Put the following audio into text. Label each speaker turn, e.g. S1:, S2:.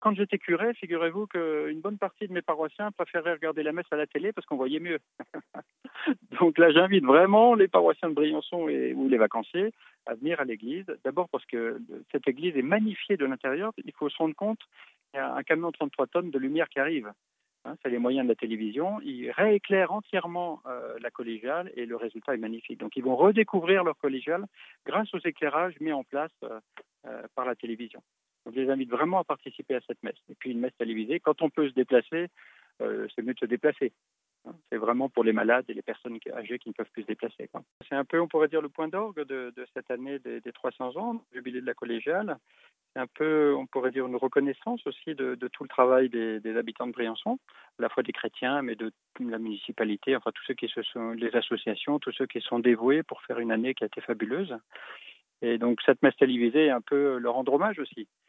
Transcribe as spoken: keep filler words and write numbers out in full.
S1: Quand j'étais curé, figurez-vous qu'une bonne partie de mes paroissiens préféraient regarder la messe à la télé parce qu'on voyait mieux. Donc là, j'invite vraiment les paroissiens de Briançon et, ou les vacanciers à venir à l'église. D'abord parce que cette église est magnifiée de l'intérieur. Il faut se rendre compte qu'il y a un camion de trente-trois tonnes de lumière qui arrive. Hein, c'est les moyens de la télévision. Ils rééclairent entièrement euh, la collégiale et le résultat est magnifique. Donc ils vont redécouvrir leur collégiale grâce aux éclairages mis en place euh, euh, par la télévision. Donc je les invite vraiment à participer à cette messe. Et puis une messe télévisée, quand on peut se déplacer, euh, c'est mieux de se déplacer. C'est vraiment pour les malades et les personnes âgées qui ne peuvent plus se déplacer, quoi. C'est un peu, on pourrait dire, le point d'orgue de, de cette année des, des trois cents ans, le jubilé de la collégiale. C'est un peu, on pourrait dire, une reconnaissance aussi de, de tout le travail des, des habitants de Briançon, à la fois des chrétiens, mais de la municipalité, enfin tous ceux qui se sont, les associations, tous ceux qui sont dévoués pour faire une année qui a été fabuleuse. Et donc cette messe télévisée est un peu leur rendre hommage aussi.